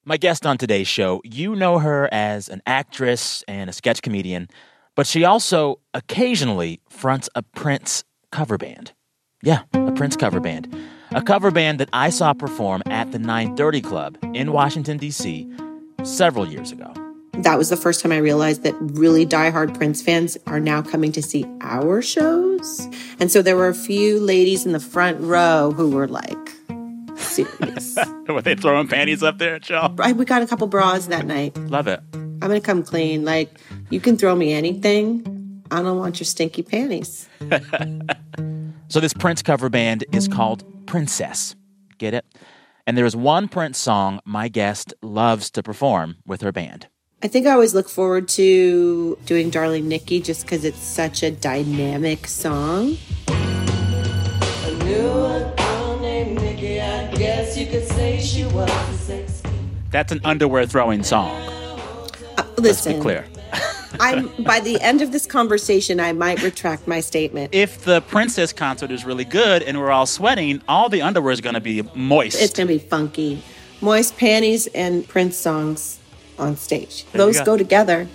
My guest on today's show, you know her as an actress and a sketch comedian, but she also occasionally fronts a Prince cover band. Yeah, a Prince cover band. A cover band that I saw perform at the 930 Club in Washington, D.C. several years ago. That was the first time I realized that really diehard Prince fans are now coming to see our shows. And so there were a few ladies in the front row who were like, serious. Were they throwing panties up there at y'all? We got a couple bras that night. Love it. I'm going to come clean. Like, you can throw me anything. I don't want your stinky panties. So this Prince cover band is called Princess. Get it? And there is one Prince song my guest loves to perform with her band. I think I always look forward to doing Darling Nikki just because it's such a dynamic song. I knew a girl named Nikki, I guess you could say she was a sex. That's an underwear throwing song. Listen, Let's be clear. By the end of this conversation, I might retract my statement. If the Princess concert is really good and we're all sweating, all the underwear is going to be moist. It's going to be funky. Moist panties and Prince songs on stage. Those go together.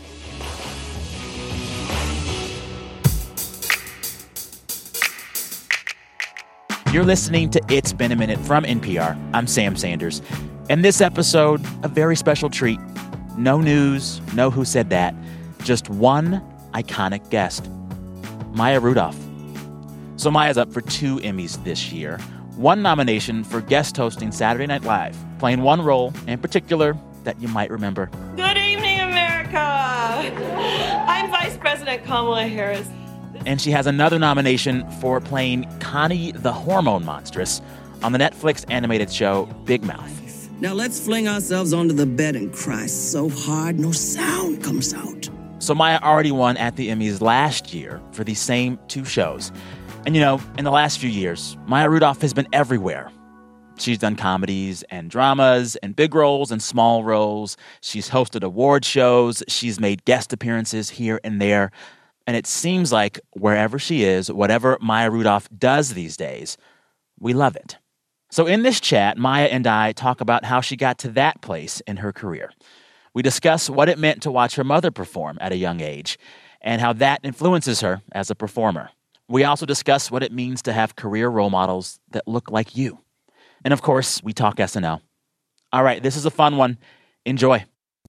You're listening to It's Been a Minute from NPR. I'm Sam Sanders. And this episode, a very special treat. No news, no who said that. Just one iconic guest, Maya Rudolph. So Maya's up for 2 Emmys this year. 1 nomination for guest hosting Saturday Night Live, playing one role in particular that you might remember. Good evening, America. I'm Vice President Kamala Harris. And she has another nomination for playing Connie the Hormone Monstress on the Netflix animated show Big Mouth. Now let's fling ourselves onto the bed and cry so hard no sound comes out. So Maya already won at the Emmys last year for these same 2 shows. And you know, in the last few years, Maya Rudolph has been everywhere. She's done comedies and dramas and big roles and small roles. She's hosted award shows. She's made guest appearances here and there. And it seems like wherever she is, whatever Maya Rudolph does these days, we love it. So in this chat, Maya and I talk about how she got to that place in her career. We discuss what it meant to watch her mother perform at a young age and how that influences her as a performer. We also discuss what it means to have career role models that look like you. And of course, we talk SNL. All right, this is a fun one. Enjoy.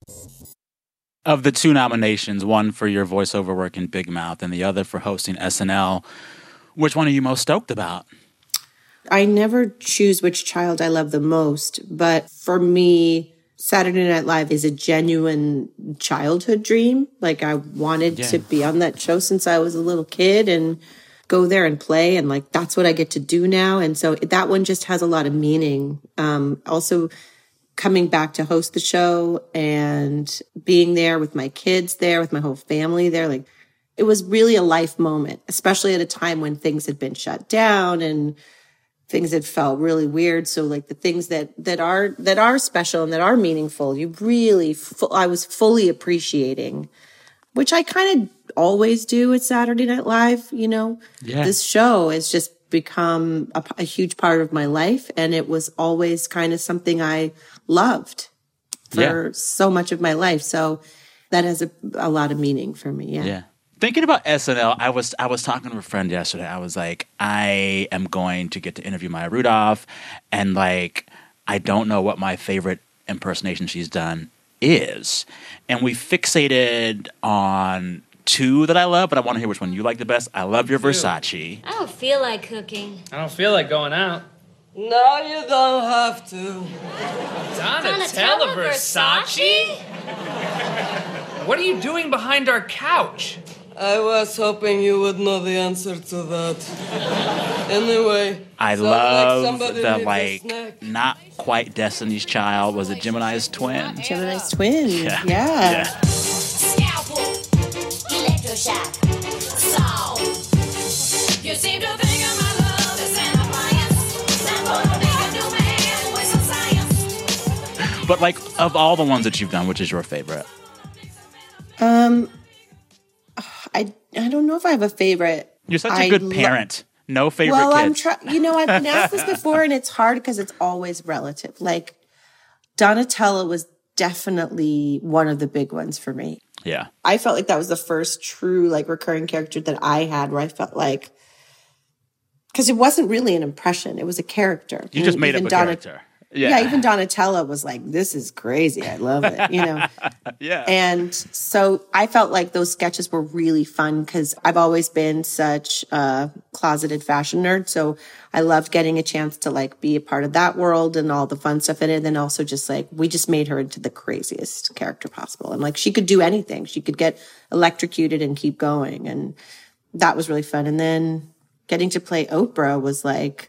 Of the 2 nominations, one for your voiceover work in Big Mouth and the other for hosting SNL, which one are you most stoked about? I never choose which child I love the most, but for me, Saturday Night Live is a genuine childhood dream. Like, I wanted to be on that show since I was a little kid and go there and play. And like, that's what I get to do now. And so that one just has a lot of meaning. Also coming back to host the show and being there with my kids there, with my whole family there. Like, it was really a life moment, especially at a time when things had been shut down and things had felt really weird. So like the things that are special and that are meaningful, you really, I was fully appreciating, which I kind of always do at Saturday Night Live. You know, This show has just become a huge part of my life. And it was always kind of something I loved for so much of my life. So that has a lot of meaning for me. Yeah. Thinking about SNL, I was talking to a friend yesterday. I was like, I am going to get to interview Maya Rudolph, and like, I don't know what my favorite impersonation she's done is. And we fixated on 2 that I love, but I want to hear which one you like the best. I love your Versace. I don't feel like cooking. I don't feel like going out. No, you don't have to. Donatella Versace? What are you doing behind our couch? I was hoping you would know the answer to that. Anyway, I love the not quite Destiny's Child. Was it Gemini's twin? Gemini's twin. Yeah. Scalpel, electroshock, soul. You seem to think of my love as an appliance. I'm gonna make a new man with some science. But like, of all the ones that you've done, which is your favorite? I don't know if I have a favorite. You're such a good parent. No favorite kids. I've been asked this before, and it's hard because it's always relative. Like, Donatella was definitely one of the big ones for me. Yeah. I felt like that was the first true like recurring character that I had where I felt like, because it wasn't really an impression, it was a character. You just made up a character. Yeah, even Donatella was like, this is crazy. I love it, you know? Yeah. And so I felt like those sketches were really fun because I've always been such a closeted fashion nerd. So I loved getting a chance to like be a part of that world and all the fun stuff in it. And then also just like, we just made her into the craziest character possible. And like, she could do anything. She could get electrocuted and keep going. And that was really fun. And then getting to play Oprah was like,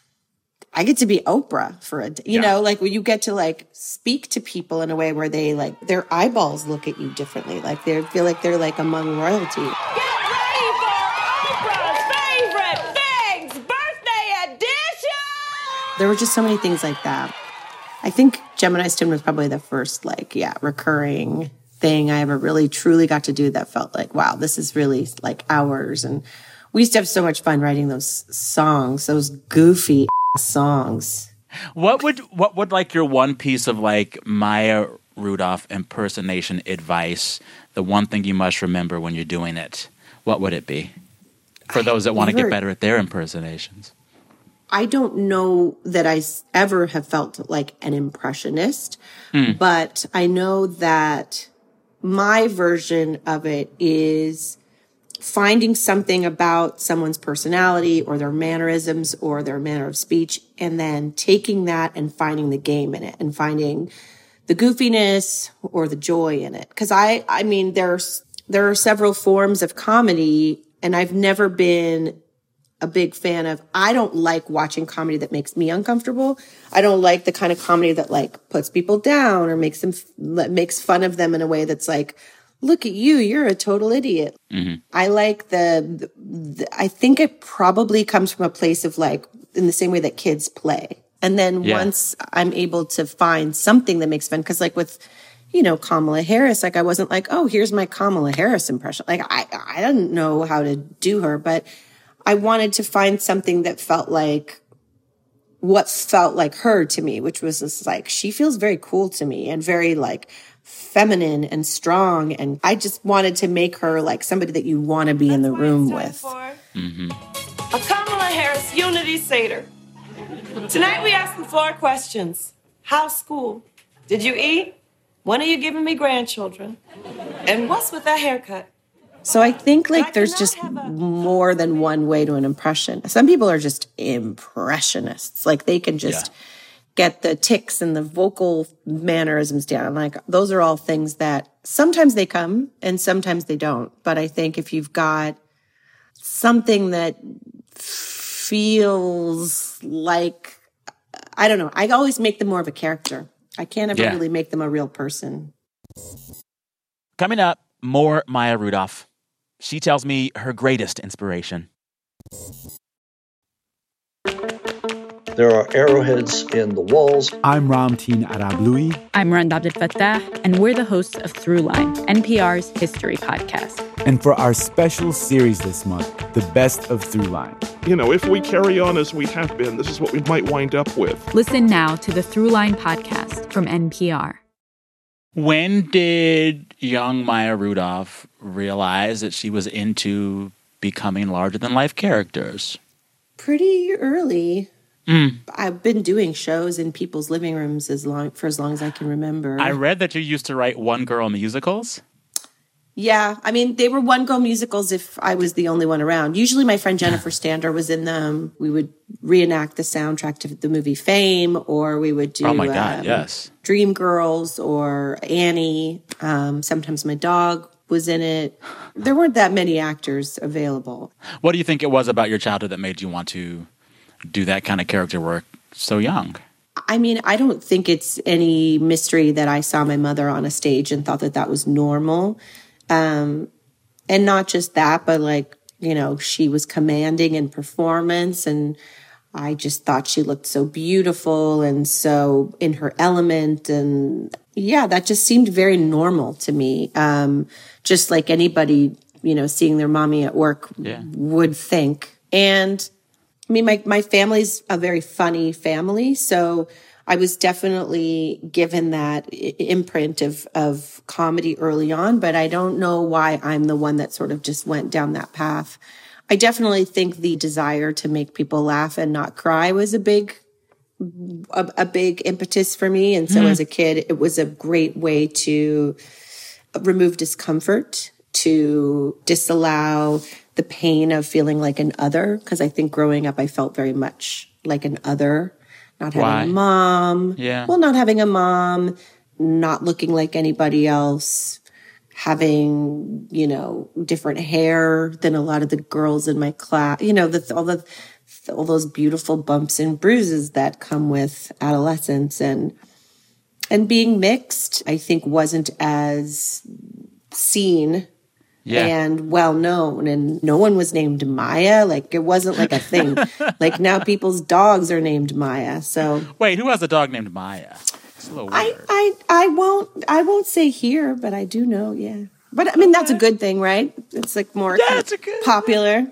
I get to be Oprah for a day, you know, like when you get to like speak to people in a way where they like their eyeballs look at you differently. Like they feel like they're like among royalty. Get ready for Oprah's favorite things, birthday edition! There were just so many things like that. I think Gemini's Tune was probably the first like, recurring thing I ever really truly got to do that felt like, wow, this is really like ours. And we used to have so much fun writing those songs, those goofy songs. What would like your one piece of like Maya Rudolph impersonation advice, the one thing you must remember when you're doing it, what would it be? For those that want to get better at their impersonations. I don't know that I ever have felt like an impressionist, but I know that my version of it is finding something about someone's personality or their mannerisms or their manner of speech, and then taking that and finding the game in it and finding the goofiness or the joy in it. Because I mean, there are several forms of comedy, and I've never been a big fan of. I don't like watching comedy that makes me uncomfortable. I don't like the kind of comedy that like puts people down or makes fun of them in a way that's like, look at you, you're a total idiot. Mm-hmm. I like I think it probably comes from a place of like, in the same way that kids play. And then once I'm able to find something that makes fun, because like with, you know, Kamala Harris, like I wasn't like, oh, here's my Kamala Harris impression. Like I didn't know how to do her, but I wanted to find something that felt like what felt like her to me, which was just like, she feels very cool to me and very like feminine and strong, and I just wanted to make her like somebody that you want to be in the room with. A Kamala Harris Unity Seder. Tonight we asking 4 questions. How's school? Did you eat? When are you giving me grandchildren? And what's with that haircut? So I think like there's just more than one way to an impression. Some people are just impressionists. Like they can just get the tics and the vocal mannerisms down. Like those are all things that sometimes they come and sometimes they don't. But I think if you've got something that feels like, I don't know, I always make them more of a character. I can't ever really make them a real person. Coming up, more Maya Rudolph. She tells me her greatest inspiration. There are arrowheads in the walls. I'm Ramteen Arablouei. I'm Rand Abdel Fattah, and we're the hosts of Throughline, NPR's history podcast. And for our special series this month, The Best of Throughline. You know, if we carry on as we have been, this is what we might wind up with. Listen now to the Throughline podcast from NPR. When did young Maya Rudolph realize that she was into becoming larger-than-life characters? Pretty early. I've been doing shows in people's living rooms for as long as I can remember. I read that you used to write one-girl musicals. Yeah, I mean, they were one-girl musicals if I was the only one around. Usually my friend Jennifer Stander was in them. We would reenact the soundtrack to the movie Fame, or we would do Dreamgirls or Annie. Sometimes my dog was in it. There weren't that many actors available. What do you think it was about your childhood that made you want to do that kind of character work so young? I mean, I don't think it's any mystery that I saw my mother on a stage and thought that that was normal. And not just that, but like, you know, she was commanding in performance, and I just thought she looked so beautiful and so in her element. And yeah, that just seemed very normal to me. Just like anybody, you know, seeing their mommy at work would think. And I mean, my family's a very funny family. So I was definitely given that imprint of comedy early on, but I don't know why I'm the one that sort of just went down that path. I definitely think the desire to make people laugh and not cry was a big impetus for me. And so as a kid, it was a great way to remove discomfort, to disallow the pain of feeling like an other. Because I think growing up, I felt very much like an other. Not having a mom. Yeah. Well, not having a mom, not looking like anybody else, having, different hair than a lot of the girls in my class, all those beautiful bumps and bruises that come with adolescence and being mixed, I think wasn't as seen and well known, and no one was named Maya. Like, it wasn't like a thing. Like, now people's dogs are named Maya. So wait, who has a dog named Maya? It's a little weird. I won't say here, but I do know. Yeah, but I mean that's a good thing, right? It's like more popular.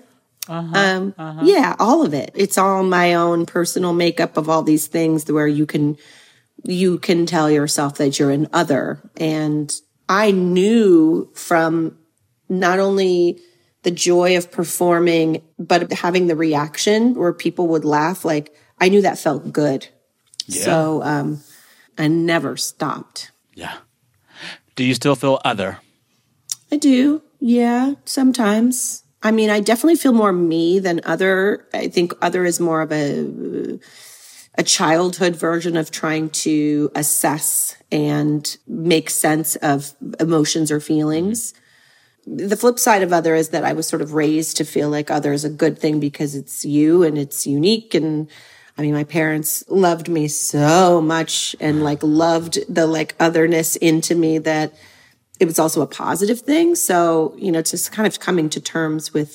Yeah, all of it. It's all my own personal makeup of all these things where you can tell yourself that you're an other. And I knew from not only the joy of performing, but having the reaction where people would laugh, like I knew that felt good. Yeah. So I never stopped. Yeah. Do you still feel other? I do. Yeah, sometimes. I mean, I definitely feel more me than other. I think other is more of a childhood version of trying to assess and make sense of emotions or feelings. The flip side of other is that I was sort of raised to feel like other is a good thing because it's you and it's unique. And I mean, my parents loved me so much and loved the otherness into me that it was also a positive thing. So, just kind of coming to terms with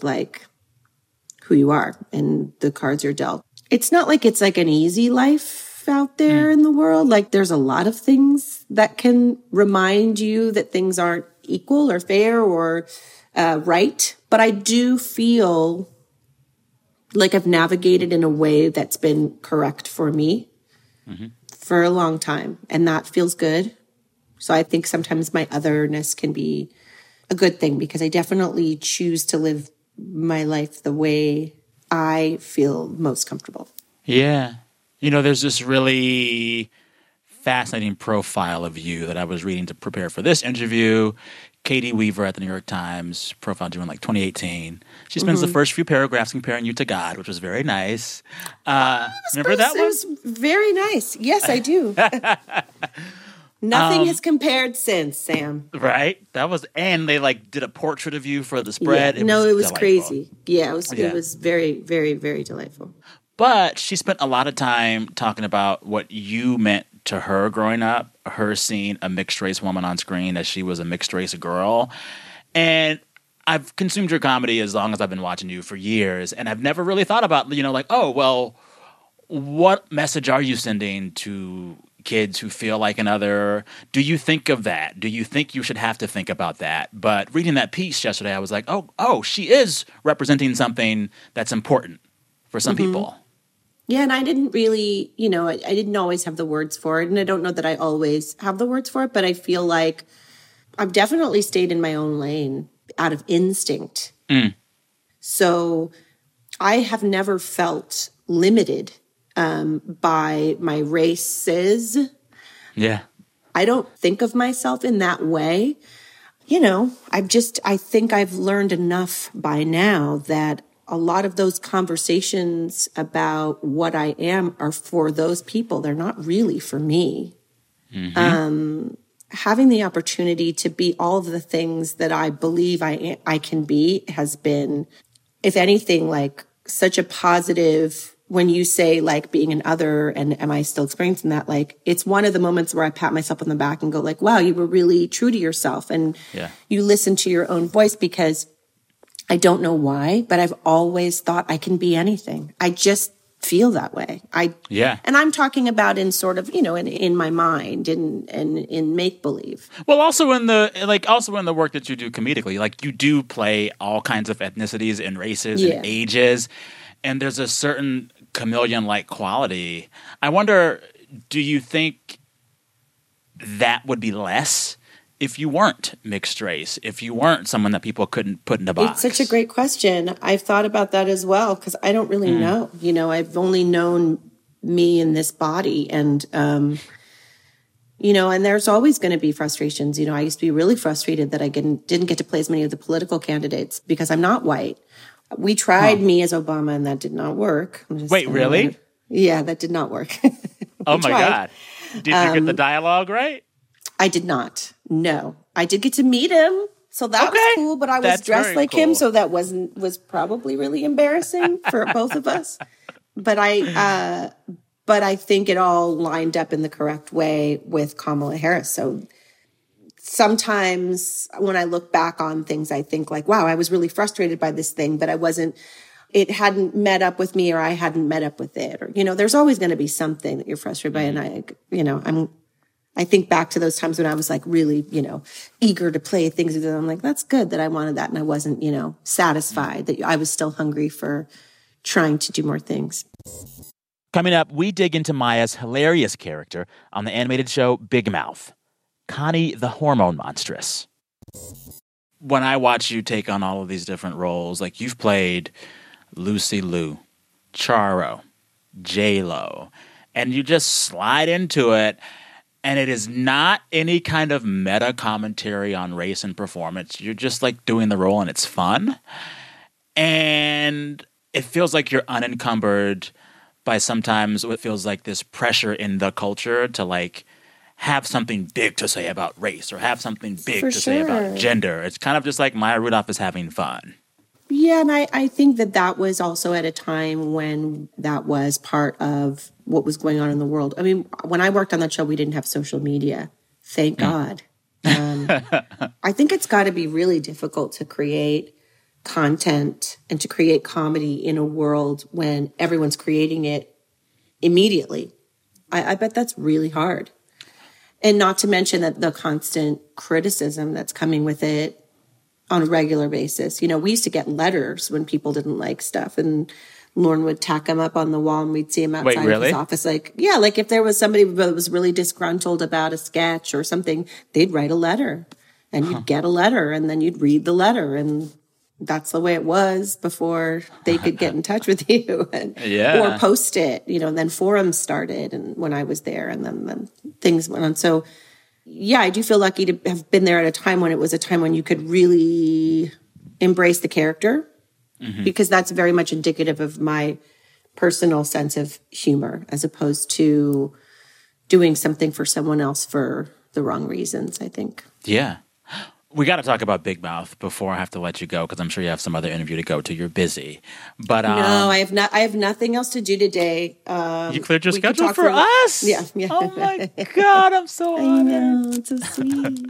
who you are and the cards you're dealt. It's not like it's like an easy life out there in the world. Like there's a lot of things that can remind you that things aren't equal or fair or right. But I do feel like I've navigated in a way that's been correct for me for a long time. And that feels good. So I think sometimes my otherness can be a good thing because I definitely choose to live my life the way I feel most comfortable. Yeah. There's this really fascinating profile of you that I was reading to prepare for this interview. Katie Weaver at the New York Times, profile due in 2018. She spends the first few paragraphs comparing you to God, which was very nice. Remember that one? It was very nice. Yes, I do. Nothing has compared since, Sam. Right? That was, and they did a portrait of you for the spread. Yeah. It was crazy. Yeah, it was very, very, very delightful. But she spent a lot of time talking about what you meant to her growing up, her seeing a mixed race woman on screen as she was a mixed race girl. And I've consumed your comedy as long as I've been watching you for years, and I've never really thought about, what message are you sending to kids who feel like another? Do you think of that? Do you think you should have to think about that? But reading that piece yesterday, I was like, oh, she is representing something that's important for some people. Yeah, and I didn't really, I didn't always have the words for it, and I don't know that I always have the words for it, but I feel like I've definitely stayed in my own lane out of instinct. So I have never felt limited by my races. Yeah. I don't think of myself in that way. I think I've learned enough by now that a lot of those conversations about what I am are for those people. They're not really for me. Having the opportunity to be all of the things that I believe I can be has been, if anything, such a positive. When you say being an other and am I still experiencing that, it's one of the moments where I pat myself on the back and go wow, you were really true to yourself and you listen to your own voice, because I don't know why, but I've always thought I can be anything. I just feel that way. And I'm talking about in sort of, in my mind and in make believe. Well, also in the work that you do comedically, you do play all kinds of ethnicities and races and ages, and there's a certain chameleon-like quality. I wonder, do you think that would be less if you weren't mixed race, if you weren't someone that people couldn't put in a box? It's such a great question. I've thought about that as well because I don't really know. You know, I've only known me in this body and, you know, and there's always going to be frustrations. You know, I used to be really frustrated that I didn't get to play as many of the political candidates because I'm not white. We tried me as Obama and that did not work. Wait, really? Yeah, that did not work. Oh my God. Did you get the dialogue right? I did not. No. I did get to meet him. So that was cool, but I was dressed like him, so that was probably really embarrassing for both of us. But I think it all lined up in the correct way with Kamala Harris. So sometimes when I look back on things, I think like, wow, I was really frustrated by this thing, but it hadn't met up with me or I hadn't met up with it. Or, you know, there's always going to be something that you're frustrated by. And I think back to those times when I was like really, you know, eager to play things with them. I'm like, that's good that I wanted that. And I wasn't, you know, satisfied that I was still hungry for trying to do more things. Coming up, we dig into Maya's hilarious character on the animated show Big Mouth, Connie the Hormone Monstress. When I watch you take on all of these different roles, like you've played Lucy Liu, Charo, J-Lo, and you just slide into it, and it is not any kind of meta commentary on race and performance. You're just like doing the role and it's fun. And it feels like you're unencumbered by sometimes what feels like this pressure in the culture to like have something big to say about race or have something big say about gender. It's kind of just like Maya Rudolph is having fun. Yeah, and I think that was also at a time when that was part of what was going on in the world. I mean, when I worked on that show, we didn't have social media. Thank God. I think it's got to be really difficult to create content and to create comedy in a world when everyone's creating it immediately. I bet that's really hard. And not to mention that the constant criticism that's coming with it on a regular basis. You know, we used to get letters when people didn't like stuff, and Lorne would tack them up on the wall and we'd see him outside of his office. Like, yeah, like if there was somebody that was really disgruntled about a sketch or something, they'd write a letter and you'd get a letter and then you'd read the letter. And that's the way it was before they could get in touch with you or post it, you know, and then forums started and when I was there and then things went on. So yeah, I do feel lucky to have been there at a time when it was a time when you could really embrace the character because that's very much indicative of my personal sense of humor as opposed to doing something for someone else for the wrong reasons, I think. Yeah. We got to talk about Big Mouth before I have to let you go because I'm sure you have some other interview to go to. You're busy, but no, I have not. I have nothing else to do today. You cleared your schedule for us. Yeah. Oh my God, I'm so honored. I know, it's so sweet.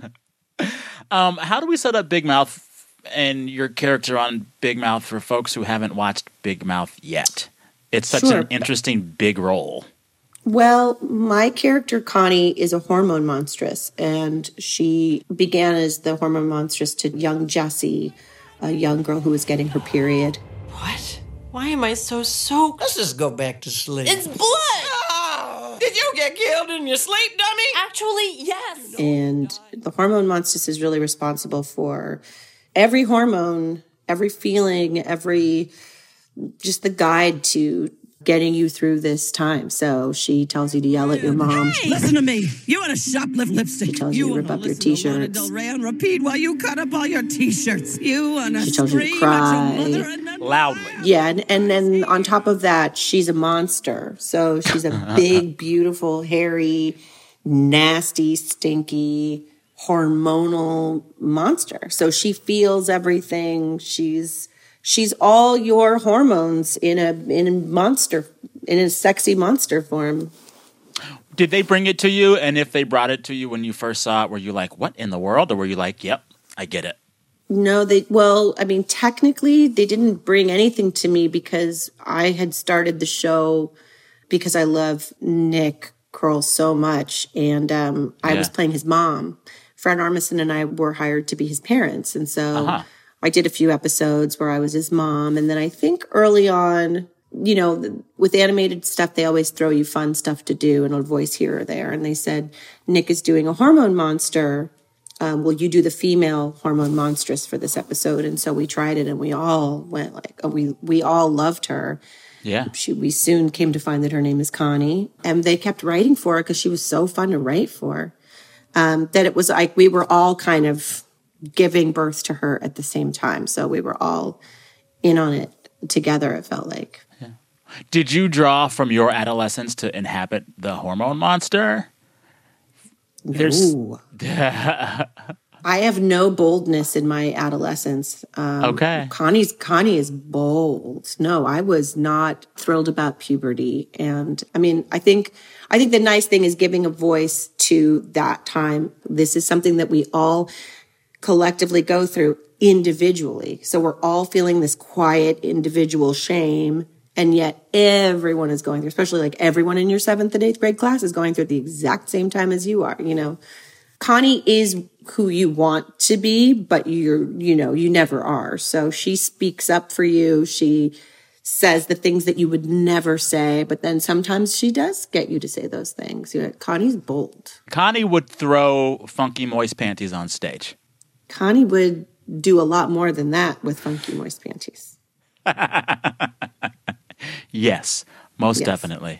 How do we set up Big Mouth and your character on Big Mouth for folks who haven't watched Big Mouth yet? It's such an interesting big role. Well, my character, Connie, is a hormone monstress, and she began as the hormone monstress to young Jessie, a young girl who was getting her period. What? Why am I so soaked? Let's just go back to sleep. It's blood! Oh, did you get killed in your sleep, dummy? Actually, yes. And the hormone monstress is really responsible for every hormone, every feeling, just the guide to getting you through this time. So she tells you to yell at your mom. Hey, listen to me. You want to shoplift lipstick. She tells you to rip up your t-shirts. Del Rey on repeat while you cut up all your t-shirts. You want to She tells you to cry. Loudly. Yeah, and then on top of that, she's a monster. So she's a big, beautiful, hairy, nasty, stinky, hormonal monster. So she feels everything. She's all your hormones in a sexy monster form. Did they bring it to you? And if they brought it to you when you first saw it, were you like, what in the world? Or were you like, yep, I get it? No, technically they didn't bring anything to me because I had started the show because I love Nick Kroll so much. And I was playing his mom. Fred Armisen and I were hired to be his parents. And so I did a few episodes where I was his mom. And then I think early on, with animated stuff, they always throw you fun stuff to do and a voice here or there. And they said, Nick is doing a hormone monster. Will you do the female hormone monstress for this episode? And so we tried it, and we all went we all loved her. Yeah. We soon came to find that her name is Connie, and they kept writing for her because she was so fun to write for. That it was like we were all kind of giving birth to her at the same time. So we were all in on it together, it felt like. Yeah. Did you draw from your adolescence to inhabit the hormone monster? No. I have no boldness in my adolescence. Okay. Connie is bold. No, I was not thrilled about puberty. And I mean, I think the nice thing is giving a voice to that time. This is something that we all collectively go through individually. So we're all feeling this quiet individual shame. And yet everyone is going through, especially like everyone in your 7th and 8th grade class is going through at the exact same time as you are, Connie is who you want to be, but you never are. So she speaks up for you. She says the things that you would never say, but then sometimes she does get you to say those things. Connie's bold. Connie would throw Funky Moist Panties on stage. Connie would do a lot more than that with Funky Moist Panties. Yes, most definitely.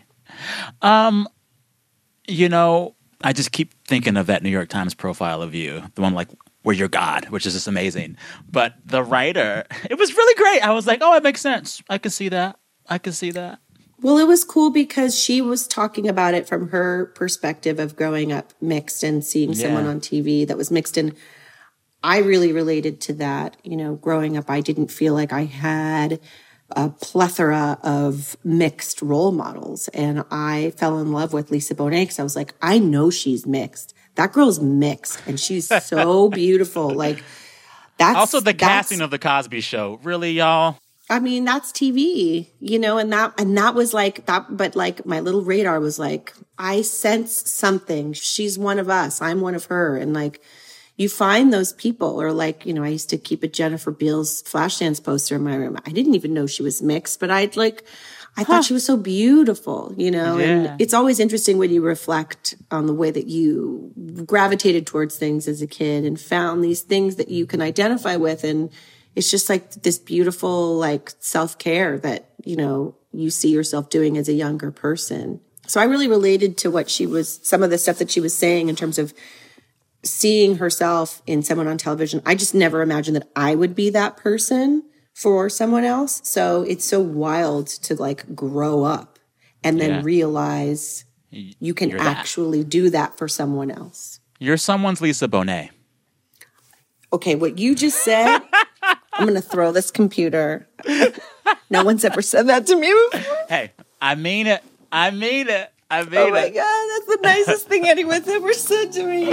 I just keep thinking of that New York Times profile of you, the one like where you're God, which is just amazing. But the writer, it was really great. I was like, oh, it makes sense. I can see that. Well, it was cool because she was talking about it from her perspective of growing up mixed and seeing someone on TV that was mixed. And I really related to that. Growing up, I didn't feel like I had a plethora of mixed role models. And I fell in love with Lisa Bonet because I was like, I know she's mixed. That girl's mixed and she's so beautiful. Like that's also the casting of the Cosby Show. Really, y'all? I mean, that's TV, and that was like that. But like my little radar was like, I sense something. She's one of us. I'm one of her. And like, you find those people, or like, I used to keep a Jennifer Beals Flashdance poster in my room. I didn't even know she was mixed, but I thought she was so beautiful, and it's always interesting when you reflect on the way that you gravitated towards things as a kid and found these things that you can identify with. And it's just like this beautiful, like self-care that, you see yourself doing as a younger person. So I really related to some of the stuff that she was saying in terms of seeing herself in someone on television. I just never imagined that I would be that person for someone else. So it's so wild to like grow up and then realize you can actually do that for someone else. You're someone's Lisa Bonet. Okay, what you just said, I'm going to throw this computer. No one's ever said that to me before. Hey, I mean it. Oh my God, that's the nicest thing anyone's ever said to me.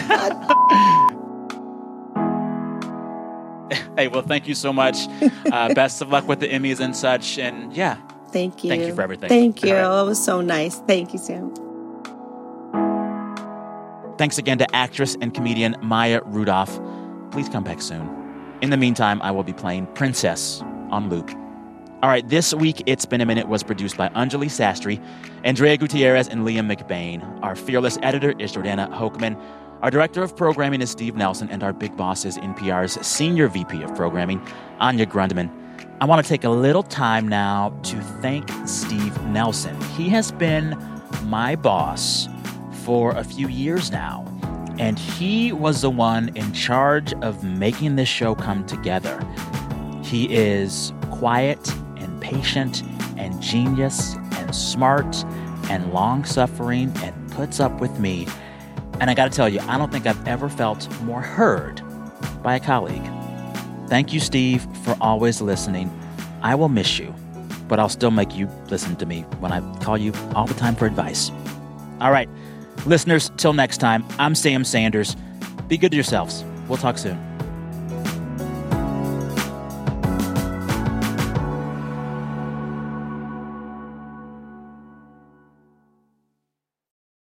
Hey, well, thank you so much. Best of luck with the Emmys and such. And thank you. Thank you for everything. Thank you. Right. It was so nice. Thank you, Sam. Thanks again to actress and comedian Maya Rudolph. Please come back soon. In the meantime, I will be playing Princess on loop. All right, this week, It's Been a Minute was produced by Anjali Sastry, Andrea Gutierrez, and Liam McBain. Our fearless editor is Jordana Hochman. Our director of programming is Steve Nelson, and our big boss is NPR's senior VP of programming, Anya Grundman. I want to take a little time now to thank Steve Nelson. He has been my boss for a few years now, and he was the one in charge of making this show come together. He is quiet and patient and genius and smart and long-suffering and puts up with me. And I got to tell you, I don't think I've ever felt more heard by a colleague. Thank you, Steve, for always listening. I will miss you, but I'll still make you listen to me when I call you all the time for advice. All right, listeners, till next time, I'm Sam Sanders. Be good to yourselves. We'll talk soon.